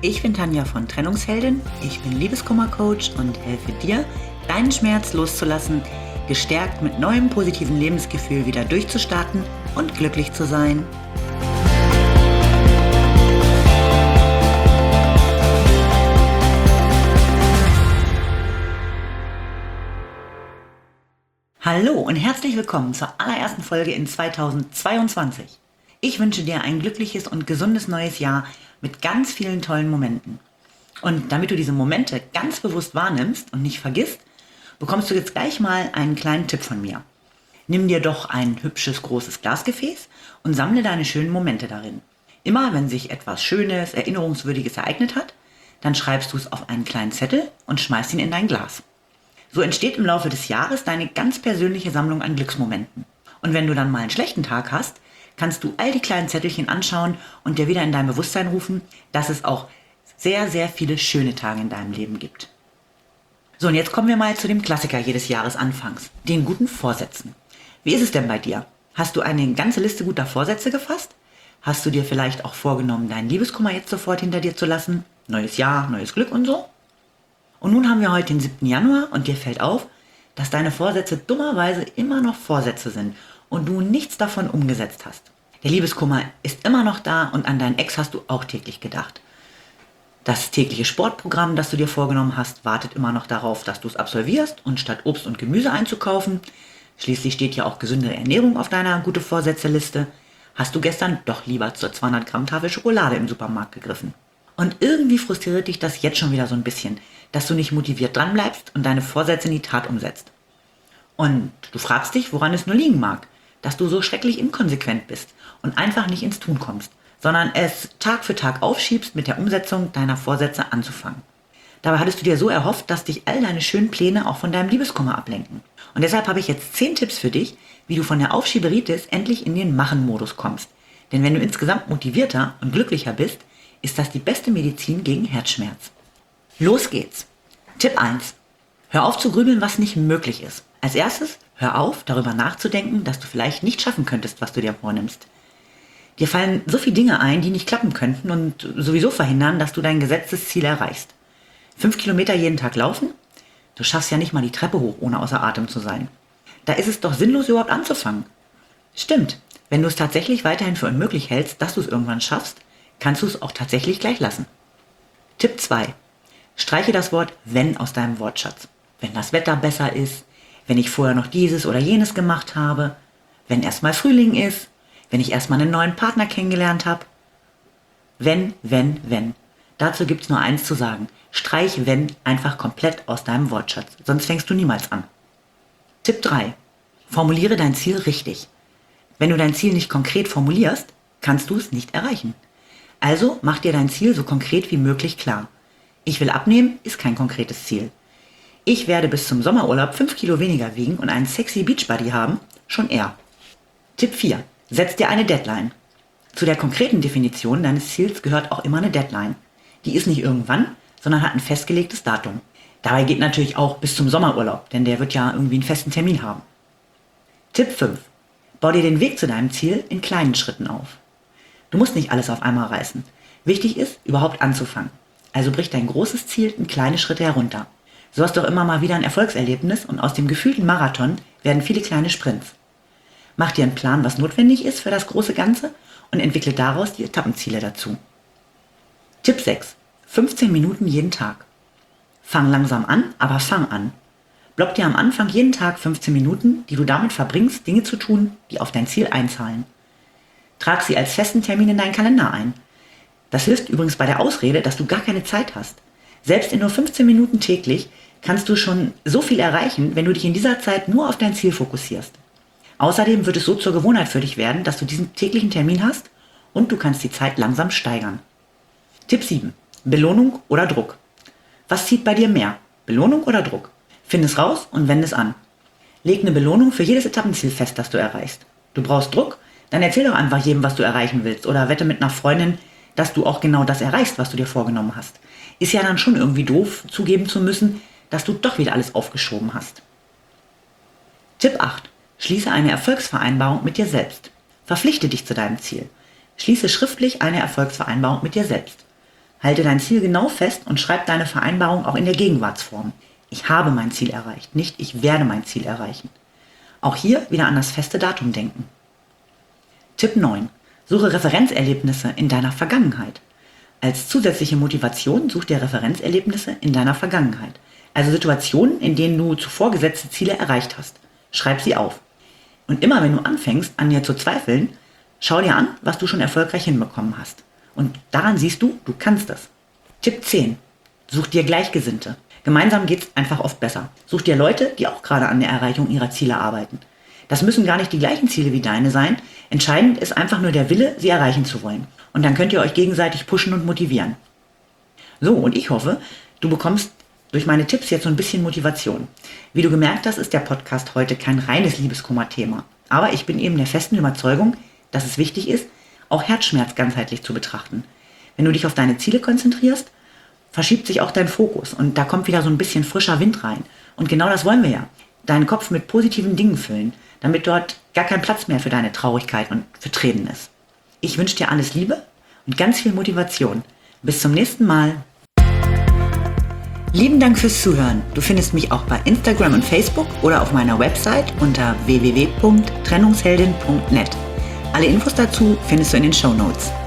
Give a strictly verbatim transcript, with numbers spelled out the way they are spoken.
Ich bin Tanja von Trennungsheldin, ich bin Liebeskummer-Coach und helfe dir, deinen Schmerz loszulassen, gestärkt mit neuem positiven Lebensgefühl wieder durchzustarten und glücklich zu sein. Hallo und herzlich willkommen zur allerersten Folge in zweitausendzweiundzwanzig. Ich wünsche dir ein glückliches und gesundes neues Jahr mit ganz vielen tollen Momenten. Und damit du diese Momente ganz bewusst wahrnimmst und nicht vergisst, bekommst du jetzt gleich mal einen kleinen Tipp von mir. Nimm dir doch ein hübsches großes Glasgefäß und sammle deine schönen Momente darin. Immer wenn sich etwas Schönes, Erinnerungswürdiges ereignet hat, dann schreibst du es auf einen kleinen Zettel und schmeißt ihn in dein Glas. So entsteht im Laufe des Jahres deine ganz persönliche Sammlung an Glücksmomenten. Und wenn du dann mal einen schlechten Tag hast, kannst du all die kleinen Zettelchen anschauen und dir wieder in dein Bewusstsein rufen, dass es auch sehr, sehr viele schöne Tage in deinem Leben gibt. So, und jetzt kommen wir mal zu dem Klassiker jedes Jahres anfangs, den guten Vorsätzen. Wie ist es denn bei dir? Hast du eine ganze Liste guter Vorsätze gefasst? Hast du dir vielleicht auch vorgenommen, deinen Liebeskummer jetzt sofort hinter dir zu lassen? Neues Jahr, neues Glück und so? Und nun haben wir heute den siebten Januar und dir fällt auf, dass deine Vorsätze dummerweise immer noch Vorsätze sind und du nichts davon umgesetzt hast. Der Liebeskummer ist immer noch da und an deinen Ex hast du auch täglich gedacht. Das tägliche Sportprogramm, das du dir vorgenommen hast, wartet immer noch darauf, dass du es absolvierst und statt Obst und Gemüse einzukaufen, schließlich steht ja auch gesunde Ernährung auf deiner gute Vorsätze-Liste, hast du gestern doch lieber zur zweihundert Gramm Tafel Schokolade im Supermarkt gegriffen. Und irgendwie frustriert dich das jetzt schon wieder so ein bisschen, dass du nicht motiviert dranbleibst und deine Vorsätze in die Tat umsetzt. Und du fragst dich, woran es nur liegen mag, dass du so schrecklich inkonsequent bist und einfach nicht ins Tun kommst, sondern es Tag für Tag aufschiebst, mit der Umsetzung deiner Vorsätze anzufangen. Dabei hattest du dir so erhofft, dass dich all deine schönen Pläne auch von deinem Liebeskummer ablenken. Und deshalb habe ich jetzt zehn Tipps für dich, wie du von der Aufschieberitis endlich in den Machen-Modus kommst. Denn wenn du insgesamt motivierter und glücklicher bist, ist das die beste Medizin gegen Herzschmerz. Los geht's! Tipp eins. Hör auf zu grübeln, was nicht möglich ist. Als erstes, hör auf, darüber nachzudenken, dass du vielleicht nicht schaffen könntest, was du dir vornimmst. Dir fallen so viele Dinge ein, die nicht klappen könnten und sowieso verhindern, dass du dein gesetztes Ziel erreichst. Fünf Kilometer jeden Tag laufen? Du schaffst ja nicht mal die Treppe hoch, ohne außer Atem zu sein. Da ist es doch sinnlos, überhaupt anzufangen. Stimmt, wenn du es tatsächlich weiterhin für unmöglich hältst, dass du es irgendwann schaffst, kannst du es auch tatsächlich gleich lassen. Tipp zwei. Streiche das Wort wenn aus deinem Wortschatz. Wenn das Wetter besser ist, wenn ich vorher noch dieses oder jenes gemacht habe, wenn erstmal Frühling ist, wenn ich erstmal einen neuen Partner kennengelernt habe. Wenn, wenn, wenn. Dazu gibt's nur eins zu sagen. Streich wenn einfach komplett aus deinem Wortschatz, sonst fängst du niemals an. Tipp drei. Formuliere dein Ziel richtig. Wenn du dein Ziel nicht konkret formulierst, kannst du es nicht erreichen. Also mach dir dein Ziel so konkret wie möglich klar. Ich will abnehmen, ist kein konkretes Ziel. Ich werde bis zum Sommerurlaub fünf Kilo weniger wiegen und einen sexy Beachbody haben, schon eher. Tipp vier. Setz dir eine Deadline. Zu der konkreten Definition deines Ziels gehört auch immer eine Deadline. Die ist nicht irgendwann, sondern hat ein festgelegtes Datum. Dabei geht natürlich auch bis zum Sommerurlaub, denn der wird ja irgendwie einen festen Termin haben. Tipp fünf. Bau dir den Weg zu deinem Ziel in kleinen Schritten auf. Du musst nicht alles auf einmal reißen. Wichtig ist, überhaupt anzufangen. Also brich dein großes Ziel in kleine Schritte herunter. So hast du auch immer mal wieder ein Erfolgserlebnis und aus dem gefühlten Marathon werden viele kleine Sprints. Mach dir einen Plan, was notwendig ist für das große Ganze und entwickle daraus die Etappenziele dazu. Tipp sechs. fünfzehn Minuten jeden Tag. Fang langsam an, aber fang an. Block dir am Anfang jeden Tag fünfzehn Minuten, die du damit verbringst, Dinge zu tun, die auf dein Ziel einzahlen. Trag sie als festen Termin in deinen Kalender ein. Das hilft übrigens bei der Ausrede, dass du gar keine Zeit hast. Selbst in nur fünfzehn Minuten täglich kannst du schon so viel erreichen, wenn du dich in dieser Zeit nur auf dein Ziel fokussierst. Außerdem wird es so zur Gewohnheit für dich werden, dass du diesen täglichen Termin hast und du kannst die Zeit langsam steigern. Tipp sieben. Belohnung oder Druck. Was zieht bei dir mehr? Belohnung oder Druck? Find es raus und wende es an. Leg eine Belohnung für jedes Etappenziel fest, das du erreichst. Du brauchst Druck? Dann erzähl doch einfach jedem, was du erreichen willst oder wette mit einer Freundin, dass du auch genau das erreichst, was du dir vorgenommen hast. Ist ja dann schon irgendwie doof, zugeben zu müssen, dass du doch wieder alles aufgeschoben hast. Tipp acht. Schließe eine Erfolgsvereinbarung mit dir selbst. Verpflichte dich zu deinem Ziel. Schließe schriftlich eine Erfolgsvereinbarung mit dir selbst. Halte dein Ziel genau fest und schreib deine Vereinbarung auch in der Gegenwartsform. Ich habe mein Ziel erreicht, nicht ich werde mein Ziel erreichen. Auch hier wieder an das feste Datum denken. Tipp neun. Suche Referenzerlebnisse in deiner Vergangenheit. Als zusätzliche Motivation such dir Referenzerlebnisse in deiner Vergangenheit. Also Situationen, in denen du zuvor gesetzte Ziele erreicht hast. Schreib sie auf. Und immer wenn du anfängst, an dir zu zweifeln, schau dir an, was du schon erfolgreich hinbekommen hast. Und daran siehst du, du kannst es. Tipp zehn. Such dir Gleichgesinnte. Gemeinsam geht's einfach oft besser. Such dir Leute, die auch gerade an der Erreichung ihrer Ziele arbeiten. Das müssen gar nicht die gleichen Ziele wie deine sein. Entscheidend ist einfach nur der Wille, sie erreichen zu wollen. Und dann könnt ihr euch gegenseitig pushen und motivieren. So, und ich hoffe, du bekommst durch meine Tipps jetzt so ein bisschen Motivation. Wie du gemerkt hast, ist der Podcast heute kein reines Liebeskummer-Thema. Aber ich bin eben der festen Überzeugung, dass es wichtig ist, auch Herzschmerz ganzheitlich zu betrachten. Wenn du dich auf deine Ziele konzentrierst, verschiebt sich auch dein Fokus und da kommt wieder so ein bisschen frischer Wind rein. Und genau das wollen wir ja. Deinen Kopf mit positiven Dingen füllen, damit dort gar kein Platz mehr für deine Traurigkeit und für Tränen ist. Ich wünsche dir alles Liebe und ganz viel Motivation. Bis zum nächsten Mal. Lieben Dank fürs Zuhören. Du findest mich auch bei Instagram und Facebook oder auf meiner Website unter w w w punkt trennungsheldin punkt net. Alle Infos dazu findest du in den Shownotes.